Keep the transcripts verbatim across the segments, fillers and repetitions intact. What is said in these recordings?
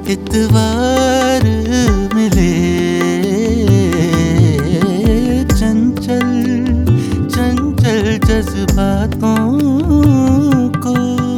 इतवार मिले चंचल चंचल जज्बातों को।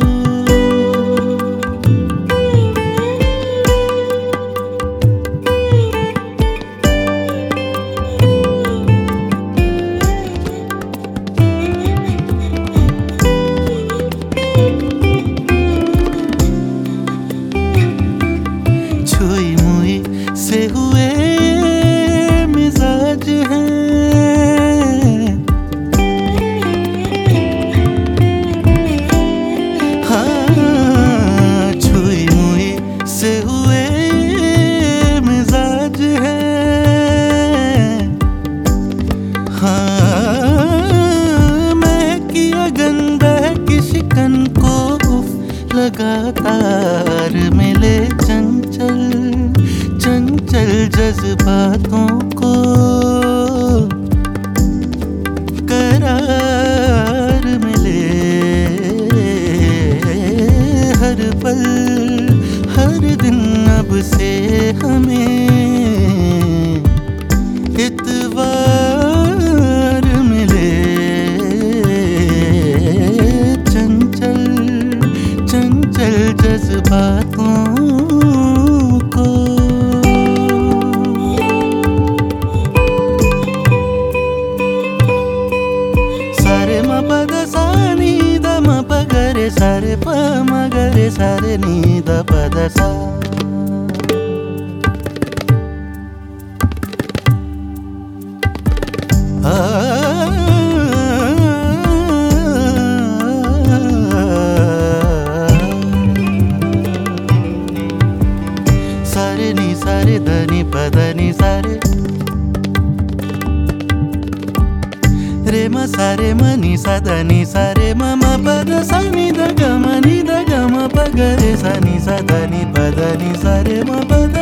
छुई मुई से हुए मिजाज हैं, हाँ छुई मुई से हुए मिजाज हैं, हाँ महकी गंदा की शिकन को लगातार मिले चंचल चंचल जज्बातों को। करार मिले हर पल हर दिन अब से हमें, इतवार मिले चंचल चंचल जज्बातों को। सारे म पद सा नी द म प ग रे सारे प म ग रे सारे नी द पद सा। सारे नी सारे धनी पधनी सारे रे म सारे म नी सा धनी सारे म म पद सा नी द ग म नी द ग म प ग रे सा नी सा धनी पधनी सारे म पद